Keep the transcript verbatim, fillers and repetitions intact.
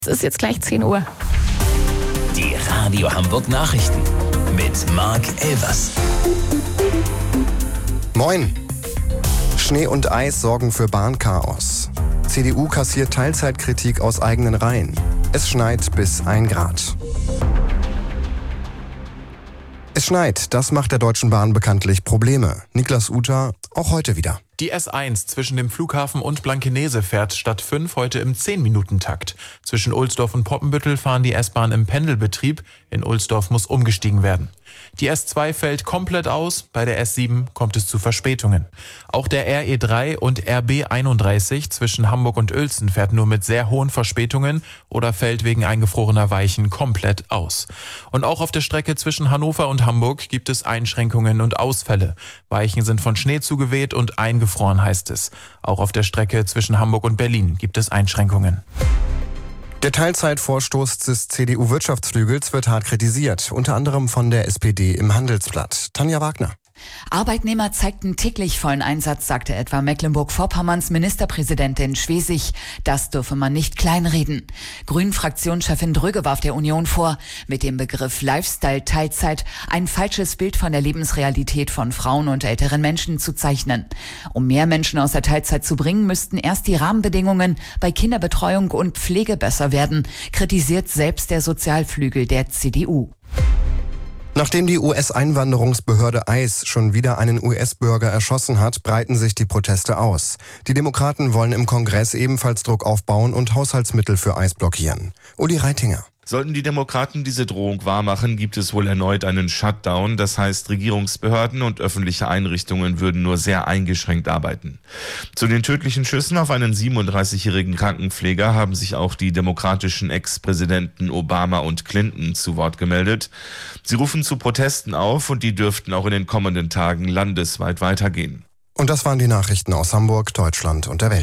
Es ist jetzt gleich zehn Uhr. Die Radio Hamburg Nachrichten mit Marc Elvers. Moin. Schnee und Eis sorgen für Bahnchaos. C D U kassiert Teilzeitkritik aus eigenen Reihen. Es schneit bis ein Grad. Es schneit, das macht der Deutschen Bahn bekanntlich Probleme. Niklas Uta, auch heute wieder. Die S eins zwischen dem Flughafen und Blankenese fährt statt fünf heute im zehn-Minuten-Takt. Zwischen Ohlsdorf und Poppenbüttel fahren die S-Bahn im Pendelbetrieb. In Ohlsdorf muss umgestiegen werden. Die S zwei fällt komplett aus, bei der S sieben kommt es zu Verspätungen. Auch der R E drei und R B einunddreißig zwischen Hamburg und Uelzen fährt nur mit sehr hohen Verspätungen oder fällt wegen eingefrorener Weichen komplett aus. Und auch auf der Strecke zwischen Hannover und Hamburg gibt es Einschränkungen und Ausfälle. Weichen sind von Schnee zugeweht und eingefroren, heißt es. Auch auf der Strecke zwischen Hamburg und Berlin gibt es Einschränkungen. Der Teilzeitvorstoß des C D U-Wirtschaftsflügels wird hart kritisiert, unter anderem von der S P D im Handelsblatt. Tanja Wagner. Arbeitnehmer zeigten täglich vollen Einsatz, sagte etwa Mecklenburg-Vorpommerns Ministerpräsidentin Schwesig. Das dürfe man nicht kleinreden. Grünen-Fraktionschefin Dröge warf der Union vor, mit dem Begriff Lifestyle-Teilzeit ein falsches Bild von der Lebensrealität von Frauen und älteren Menschen zu zeichnen. Um mehr Menschen aus der Teilzeit zu bringen, müssten erst die Rahmenbedingungen bei Kinderbetreuung und Pflege besser werden, kritisiert selbst der Sozialflügel der C D U. Nachdem die U S-Einwanderungsbehörde I C E schon wieder einen U S-Bürger erschossen hat, breiten sich die Proteste aus. Die Demokraten wollen im Kongress ebenfalls Druck aufbauen und Haushaltsmittel für I C E blockieren. Uli Reitinger. Sollten die Demokraten diese Drohung wahrmachen, gibt es wohl erneut einen Shutdown. Das heißt, Regierungsbehörden und öffentliche Einrichtungen würden nur sehr eingeschränkt arbeiten. Zu den tödlichen Schüssen auf einen siebenunddreißigjährigen Krankenpfleger haben sich auch die demokratischen Ex-Präsidenten Obama und Clinton zu Wort gemeldet. Sie rufen zu Protesten auf und die dürften auch in den kommenden Tagen landesweit weitergehen. Und das waren die Nachrichten aus Hamburg, Deutschland und der Welt.